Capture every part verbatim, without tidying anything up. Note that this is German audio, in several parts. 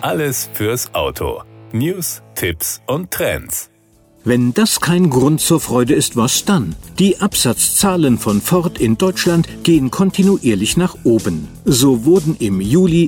Alles fürs Auto. News, Tipps und Trends. Wenn das kein Grund zur Freude ist, was dann? Die Absatzzahlen von Ford in Deutschland gehen kontinuierlich nach oben. So wurden im Juli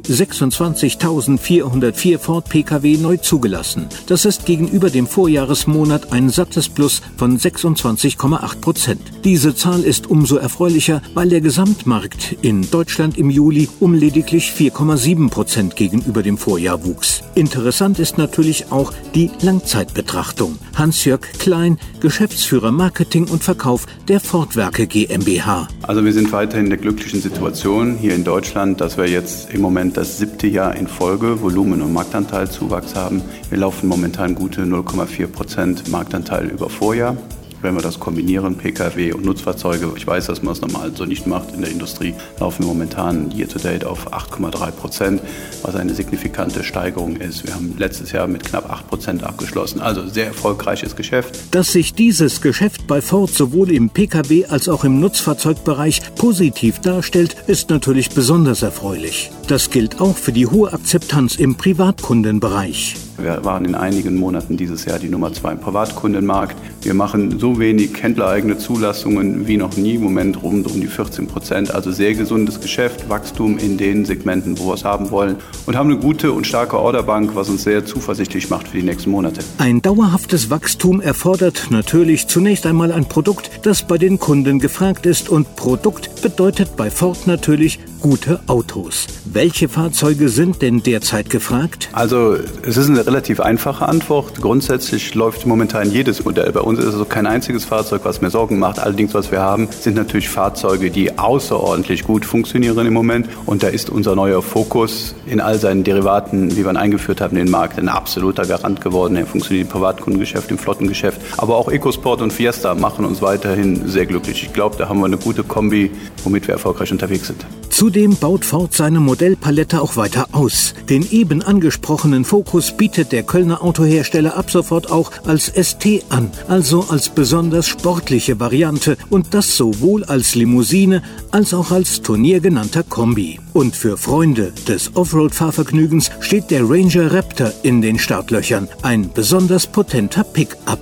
sechsundzwanzigtausendvierhundertvier Ford Pkw neu zugelassen. Das ist gegenüber dem Vorjahresmonat ein sattes Plus von sechsundzwanzig Komma acht Prozent. Diese Zahl ist umso erfreulicher, weil der Gesamtmarkt in Deutschland im Juli um lediglich vier Komma sieben Prozent gegenüber dem Vorjahr wuchs. Interessant ist natürlich auch die Langzeitbetrachtung. Hans-Jörg Klein, Geschäftsführer Marketing und Verkauf der Ford-Werke GmbH. Also wir sind weiterhin in der glücklichen Situation hier in Deutschland, dass wir jetzt im Moment das siebte Jahr in Folge Volumen- und Marktanteilzuwachs haben. Wir laufen momentan gute null Komma vier Prozent Marktanteil über Vorjahr. Wenn wir das kombinieren, Pkw und Nutzfahrzeuge, ich weiß, dass man es normal so nicht macht in der Industrie, laufen wir momentan year-to-date auf acht Komma drei Prozent, was eine signifikante Steigerung ist. Wir haben letztes Jahr mit knapp acht Prozent abgeschlossen, also sehr erfolgreiches Geschäft. Dass sich dieses Geschäft bei Ford sowohl im Pkw- als auch im Nutzfahrzeugbereich positiv darstellt, ist natürlich besonders erfreulich. Das gilt auch für die hohe Akzeptanz im Privatkundenbereich. Wir waren in einigen Monaten dieses Jahr die Nummer zwei im Privatkundenmarkt. Wir machen so wenig händlereigene Zulassungen wie noch nie, im Moment rund um die vierzehn Prozent. Also sehr gesundes Geschäft, Wachstum in den Segmenten, wo wir es haben wollen. Und haben eine gute und starke Orderbank, was uns sehr zuversichtlich macht für die nächsten Monate. Ein dauerhaftes Wachstum erfordert natürlich zunächst einmal ein Produkt, das bei den Kunden gefragt ist. Und Produkt bedeutet bei Ford natürlich gute Autos. Welche Fahrzeuge sind denn derzeit gefragt? Also es ist eine relativ einfache Antwort. Grundsätzlich läuft momentan jedes Modell. Bei uns ist also kein einziges Fahrzeug, was mir Sorgen macht. Allerdings, was wir haben, sind natürlich Fahrzeuge, die außerordentlich gut funktionieren im Moment. Und da ist unser neuer Focus in all seinen Derivaten, wie wir ihn eingeführt haben, in den Markt, ein absoluter Garant geworden. Er funktioniert im Privatkundengeschäft, im Flottengeschäft. Aber auch EcoSport und Fiesta machen uns weiterhin sehr glücklich. Ich glaube, da haben wir eine gute Kombi, womit wir erfolgreich unterwegs sind. Zudem baut Ford seine Modellpalette auch weiter aus. Den eben angesprochenen Focus bietet der Kölner Autohersteller ab sofort auch als S T an, also als besonders sportliche Variante, und das sowohl als Limousine als auch als Turnier genannter Kombi. Und für Freunde des Offroad-Fahrvergnügens steht der Ranger Raptor in den Startlöchern, ein besonders potenter Pick-up.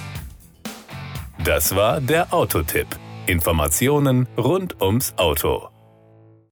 Das war der Autotipp. Informationen rund ums Auto.